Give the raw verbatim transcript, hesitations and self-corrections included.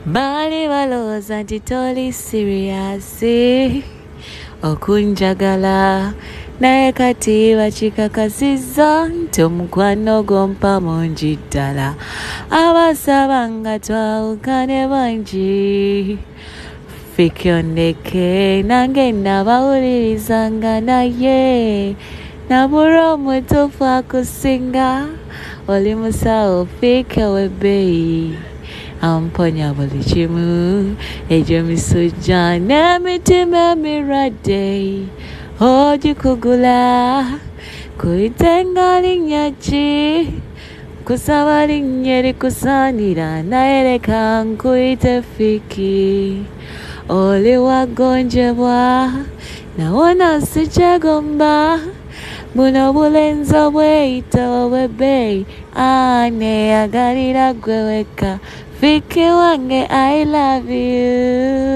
Bali balowooza nti toli serious okunjagala, naye kati bakikakasizza nti omukwano gompa mungi ddala. Abasaba nga twawukane bangi, Fikky ondeke nange nabawulirizanga naye nabura omutuufu akusinga. Oli musawo Fikky ow'ebbeeyi, amponya buli kimu, egyo misujja n'emitima emirwadde ogikugula. Kuyite nga linnya ki? Kusaba linnya erikusaanira, naye leka nkuyite Fikky. Oli wagonjebwa nawona sikyegomba, buno bulenzi obweyita obw'ebbeeyi aneeyagalira gwe wekka. Fikky wange I love you.